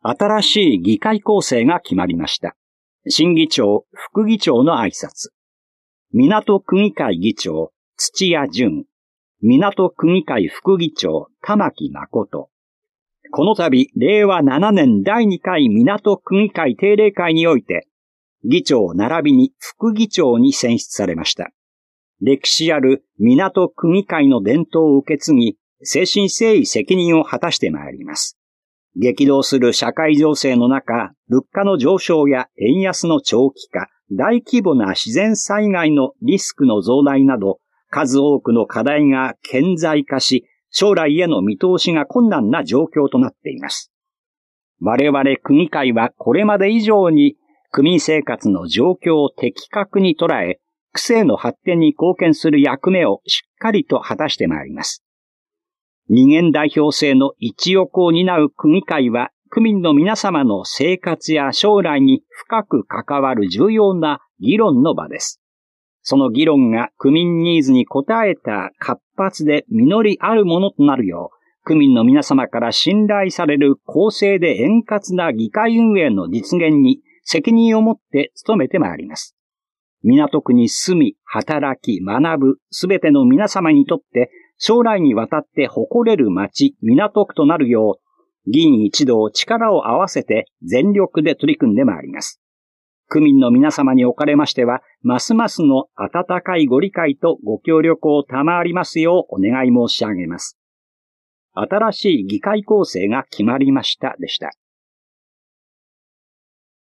新しい議会構成が決まりました。新議長、副議長の挨拶。港区議会議長、土屋淳。港区議会副議長、玉木誠。この度、令和7年第2回港区議会定例会において、議長並びに副議長に選出されました。歴史ある港区議会の伝統を受け継ぎ、誠心誠意責任を果たしてまいります。激動する社会情勢の中、物価の上昇や円安の長期化、大規模な自然災害のリスクの増大など、数多くの課題が顕在化し、将来への見通しが困難な状況となっています。我々区議会はこれまで以上に区民生活の状況を的確に捉え、区政の発展に貢献する役目をしっかりと果たしてまいります。二元代表制の一翼を担う区議会は、区民の皆様の生活や将来に深く関わる重要な議論の場です。その議論が区民ニーズに応えた活発で実りあるものとなるよう、区民の皆様から信頼される公正で円滑な議会運営の実現に責任を持って努めてまいります。港区に住み、働き、学ぶすべての皆様にとって将来にわたって誇れる町、港区となるよう、議員一同力を合わせて全力で取り組んでまいります。区民の皆様におかれましては、ますますの温かいご理解とご協力を賜りますようお願い申し上げます。新しい議会構成が決まりましたでした。